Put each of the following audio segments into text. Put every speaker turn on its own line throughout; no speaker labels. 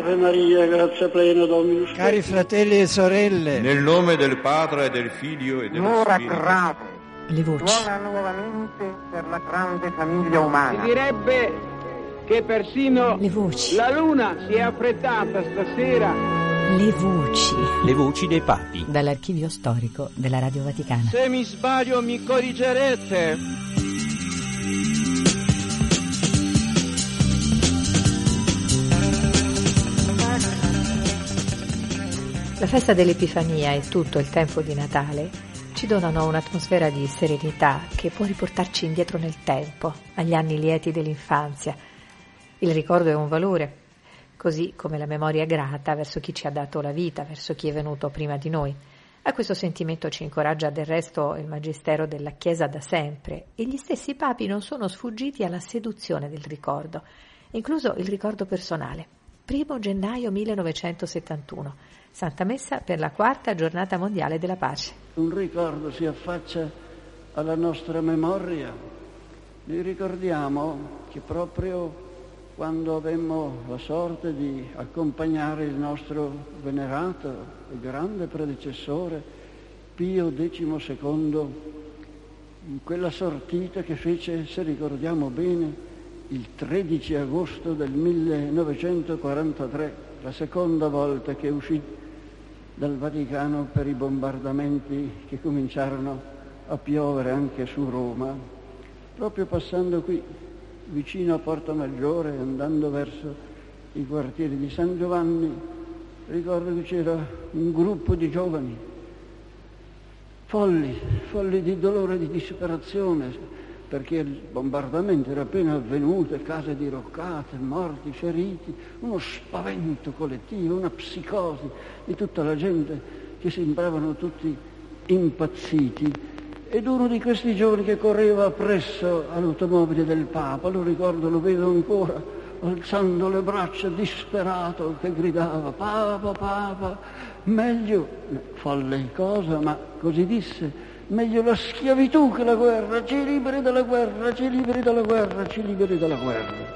Ave Maria, grazia plena, Dominus tecum.
Cari fratelli e sorelle,
nel nome del Padre e del Figlio e dello
L'ora
Spirito.
grave
Le voci.
suona nuovamente per la grande famiglia umana.
Si direbbe che persino
Le voci.
la luna si è affrettata stasera.
Le voci.
Le voci dei papi.
Dall'archivio storico della Radio Vaticana.
Se mi sbaglio mi corrigerete.
La festa dell'Epifania e tutto il tempo di Natale ci donano un'atmosfera di serenità che può riportarci indietro nel tempo, agli anni lieti dell'infanzia. Il ricordo è un valore, così come la memoria grata verso chi ci ha dato la vita, verso chi è venuto prima di noi. A questo sentimento ci incoraggia del resto il magistero della Chiesa da sempre, e gli stessi papi non sono sfuggiti alla seduzione del ricordo, incluso il ricordo personale. 1 gennaio 1971, Santa Messa per la 4ª giornata mondiale della pace.
Un ricordo si affaccia alla nostra memoria. Noi ricordiamo che proprio quando avemmo la sorte di accompagnare il nostro venerato e grande predecessore Pio XII, in quella sortita che fece, se ricordiamo bene, il 13 agosto del 1943, la seconda volta che uscì dal Vaticano per i bombardamenti che cominciarono a piovere anche su Roma, proprio passando qui vicino a Porta Maggiore, andando verso i quartieri di San Giovanni, ricordo che c'era un gruppo di giovani folli di dolore e di disperazione, perché il bombardamento era appena avvenuto, case diroccate, morti, feriti, uno spavento collettivo, una psicosi di tutta la gente che sembravano tutti impazziti. Ed uno di questi giovani che correva appresso all'automobile del Papa, lo ricordo, lo vedo ancora, alzando le braccia, disperato, che gridava: Papa, Papa, meglio, folle cosa, ma così disse, meglio la schiavitù che la guerra, ci liberi dalla guerra, ci liberi dalla guerra, ci liberi dalla guerra.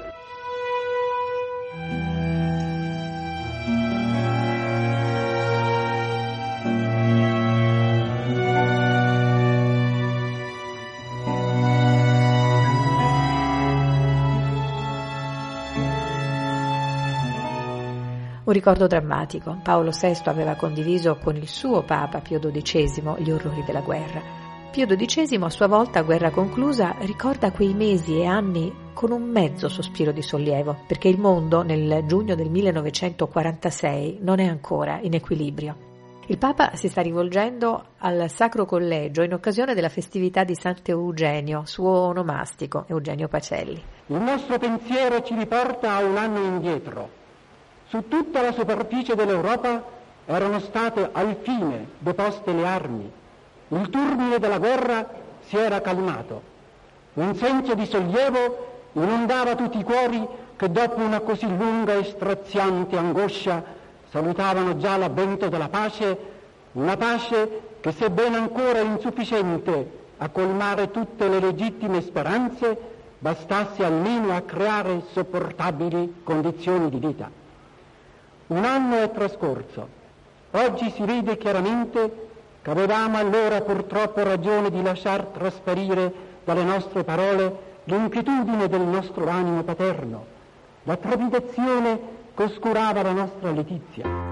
Un ricordo drammatico. Paolo VI aveva condiviso con il suo Papa Pio XII gli orrori della guerra. Pio XII, a sua volta, guerra conclusa, ricorda quei mesi e anni con un mezzo sospiro di sollievo, perché il mondo nel giugno del 1946 non è ancora in equilibrio. Il Papa si sta rivolgendo al Sacro Collegio in occasione della festività di Sant'Eugenio, suo onomastico, Eugenio Pacelli.
Il nostro pensiero ci riporta a un anno indietro. Su tutta la superficie dell'Europa erano state alfine deposte le armi. Il turbine della guerra si era calmato. Un senso di sollievo inondava tutti i cuori che dopo una così lunga e straziante angoscia salutavano già l'avvento della pace, una pace che, sebbene ancora insufficiente a colmare tutte le legittime speranze, bastasse almeno a creare sopportabili condizioni di vita. Un anno è trascorso. Oggi si vede chiaramente che avevamo allora purtroppo ragione di lasciar trasparire dalle nostre parole l'inquietudine del nostro animo paterno, la trepidazione che oscurava la nostra letizia.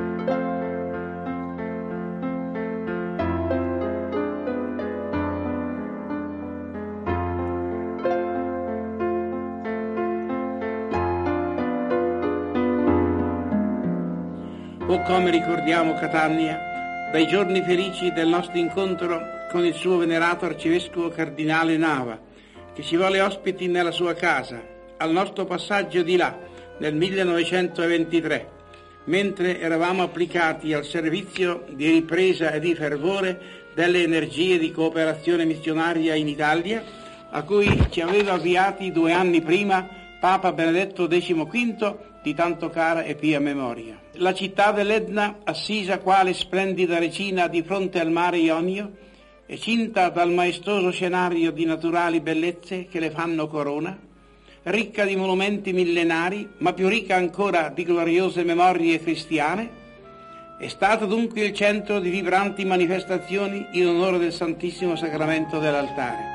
O come ricordiamo Catania dai giorni felici del nostro incontro con il suo venerato arcivescovo cardinale Nava, che ci volle ospiti nella sua casa, al nostro passaggio di là, nel 1923, mentre eravamo applicati al servizio di ripresa e di fervore delle energie di cooperazione missionaria in Italia, a cui ci aveva avviati 2 anni prima Papa Benedetto XV, di tanto cara e pia memoria. La città dell'Etna, assisa quale splendida regina di fronte al mare Ionio, e cinta dal maestoso scenario di naturali bellezze che le fanno corona, ricca di monumenti millenari, ma più ricca ancora di gloriose memorie cristiane, è stata dunque il centro di vibranti manifestazioni in onore del Santissimo Sacramento dell'altare.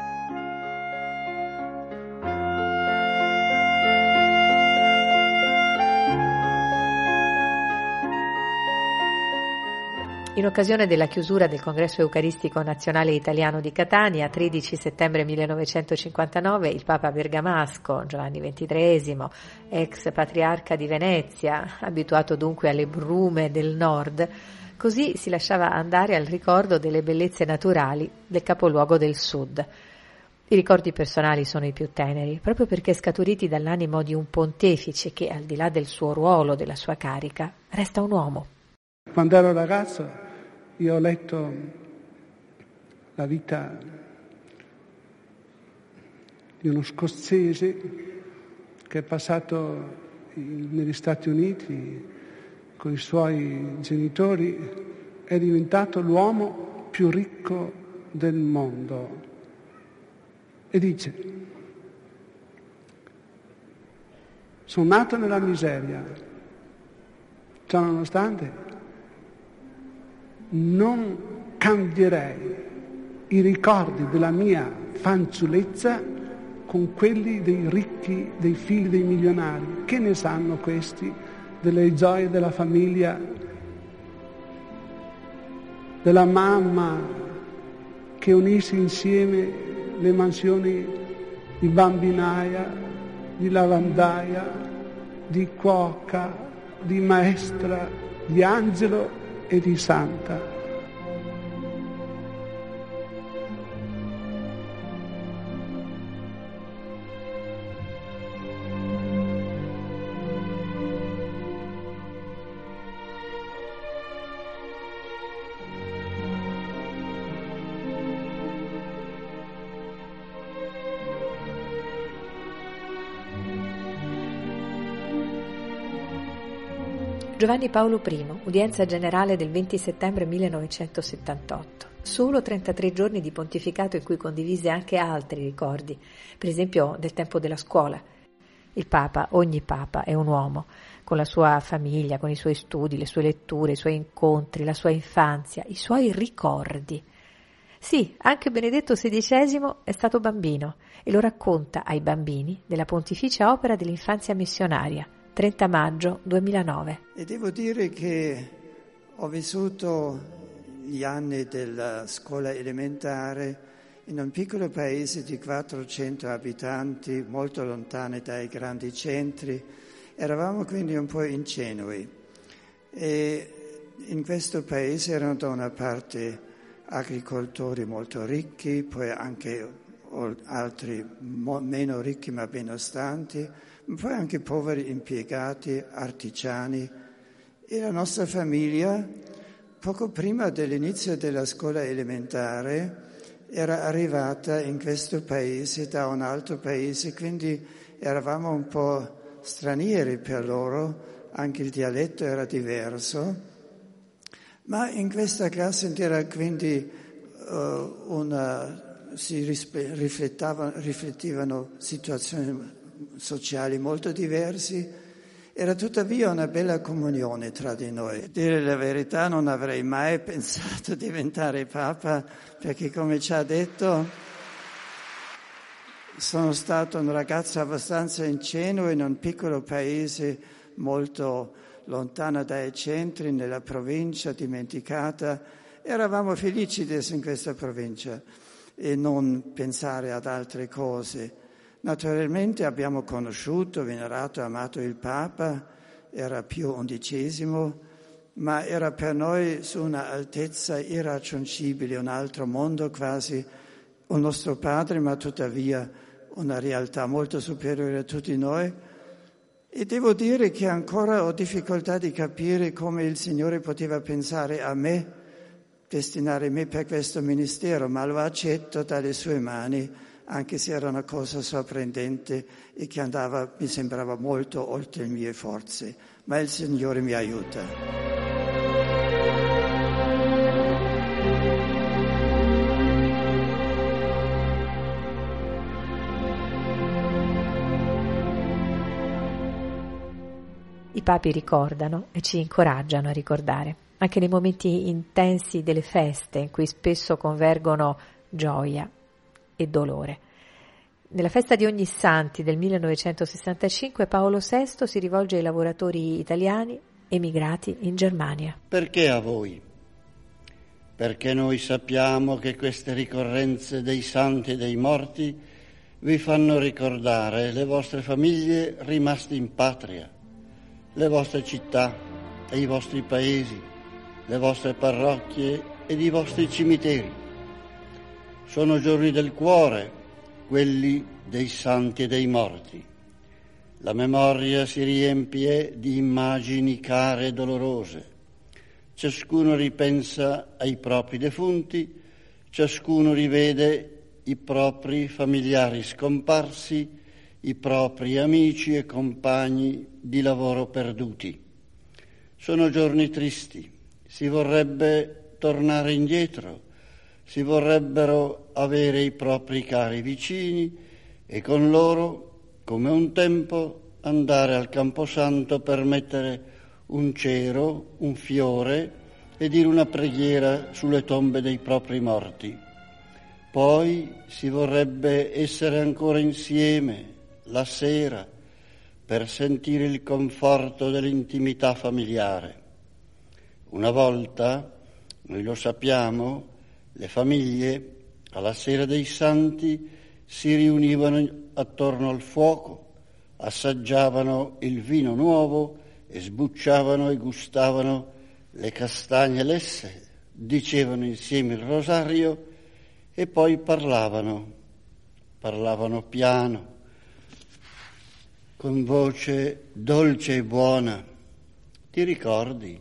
In occasione della chiusura del Congresso Eucaristico Nazionale Italiano di Catania, 13 settembre 1959, il Papa bergamasco Giovanni XXIII, ex patriarca di Venezia, abituato dunque alle brume del nord, così si lasciava andare al ricordo delle bellezze naturali del capoluogo del sud. I ricordi personali sono i più teneri, proprio perché scaturiti dall'animo di un pontefice che, al di là del suo ruolo, della sua carica, resta un uomo.
Quando ero ragazzo io ho letto la vita di uno scozzese che è passato negli Stati Uniti con i suoi genitori, è diventato l'uomo più ricco del mondo. E dice: sono nato nella miseria, ciò nonostante non cambierei i ricordi della mia fanciullezza con quelli dei ricchi, dei figli dei milionari. Che ne sanno questi delle gioie della famiglia, della mamma che unisce insieme le mansioni di bambinaia, di lavandaia, di cuoca, di maestra, di angelo e di santa.
Giovanni Paolo I, udienza generale del 20 settembre 1978. Solo 33 giorni di pontificato in cui condivise anche altri ricordi, per esempio del tempo della scuola. Il Papa, ogni Papa, è un uomo, con la sua famiglia, con i suoi studi, le sue letture, i suoi incontri, la sua infanzia, i suoi ricordi. Sì, anche Benedetto XVI è stato bambino e lo racconta ai bambini della Pontificia Opera dell'Infanzia Missionaria, 30 maggio 2009.
E devo dire che ho vissuto gli anni della scuola elementare in un piccolo paese di 400 abitanti, molto lontano dai grandi centri. Eravamo quindi un po' ingenui. E in questo paese erano da una parte agricoltori molto ricchi, poi anche altri meno ricchi ma benestanti, poi anche poveri impiegati, artigiani. E la nostra famiglia, poco prima dell'inizio della scuola elementare, era arrivata in questo paese da un altro paese, quindi eravamo un po' stranieri per loro, anche il dialetto era diverso. Ma in questa classe era quindi si riflettevano situazioni sociali molto diverse. Era tuttavia una bella comunione tra di noi. A dire la verità, non avrei mai pensato di diventare Papa, perché come ci ha detto, sono stato un ragazzo abbastanza ingenuo in un piccolo paese molto lontano dai centri, nella provincia, dimenticata. Eravamo felici di essere in questa provincia e non pensare ad altre cose. Naturalmente abbiamo conosciuto, venerato, amato il Papa, era Pio XI, ma era per noi su una altezza irraggiungibile, un altro mondo quasi, un nostro padre, ma tuttavia una realtà molto superiore a tutti noi. E devo dire che ancora ho difficoltà di capire come il Signore poteva pensare a me, destinare me per questo ministero, ma lo accetto dalle sue mani, anche se era una cosa sorprendente e che andava, mi sembrava, molto oltre le mie forze. Ma il Signore mi aiuta.
I papi ricordano e ci incoraggiano a ricordare, anche nei momenti intensi delle feste, in cui spesso convergono gioia e dolore. Nella festa di Ognissanti del 1965 Paolo VI si rivolge ai lavoratori italiani emigrati in Germania.
Perché a voi? Perché noi sappiamo che queste ricorrenze dei santi e dei morti vi fanno ricordare le vostre famiglie rimaste in patria, le vostre città e i vostri paesi, le vostre parrocchie ed i vostri cimiteri. Sono giorni del cuore, quelli dei santi e dei morti. La memoria si riempie di immagini care e dolorose. Ciascuno ripensa ai propri defunti, ciascuno rivede i propri familiari scomparsi, i propri amici e compagni di lavoro perduti. Sono giorni tristi, si vorrebbe tornare indietro, si vorrebbero avere i propri cari vicini e con loro, come un tempo, andare al Camposanto per mettere un cero, un fiore e dire una preghiera sulle tombe dei propri morti. Poi si vorrebbe essere ancora insieme la sera per sentire il conforto dell'intimità familiare. Una volta, noi lo sappiamo, le famiglie alla sera dei santi si riunivano attorno al fuoco, assaggiavano il vino nuovo e sbucciavano e gustavano le castagne lesse, dicevano insieme il rosario e poi parlavano piano, con voce dolce e buona. Ti ricordi?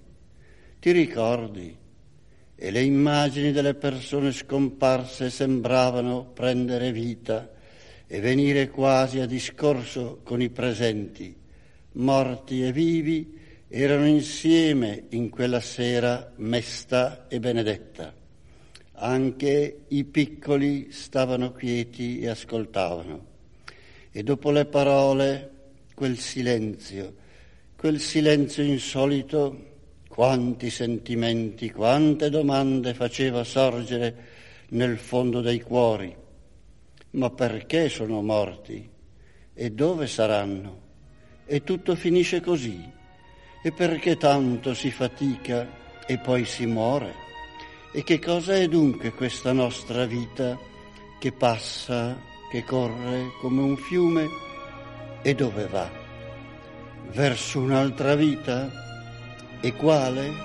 E le immagini delle persone scomparse sembravano prendere vita e venire quasi a discorso con i presenti. Morti e vivi erano insieme in quella sera mesta e benedetta. Anche i piccoli stavano quieti e ascoltavano. E dopo le parole, quel silenzio insolito, quanti sentimenti, quante domande faceva sorgere nel fondo dei cuori. Ma perché sono morti? E dove saranno? E tutto finisce così. E perché tanto si fatica e poi si muore? E che cosa è dunque questa nostra vita che passa, che corre come un fiume? E dove va? Verso un'altra vita? E quale?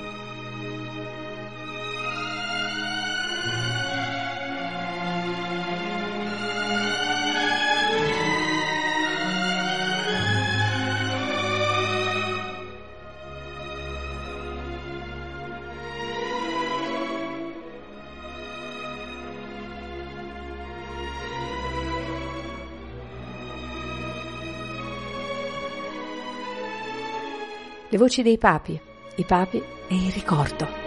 Le voci dei papi, i papi e il ricordo.